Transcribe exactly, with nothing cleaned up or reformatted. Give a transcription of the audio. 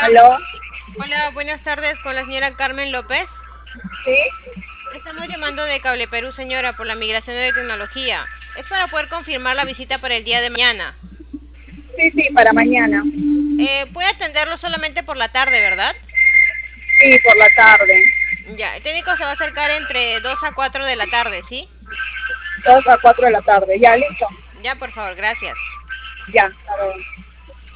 ¿Aló? Hola, buenas tardes con la señora Carmen López. ¿Sí? Estamos llamando de Cable Perú, señora, por la migración de tecnología. Es para poder confirmar la visita para el día de mañana. Sí, sí, para mañana. Eh, puede atenderlo solamente por la tarde, ¿verdad? Sí, por la tarde. Ya, el técnico se va a acercar entre dos a cuatro de la tarde, ¿sí? Dos a cuatro de la tarde. Ya, listo. Ya, por favor, gracias. Ya, hasta luego.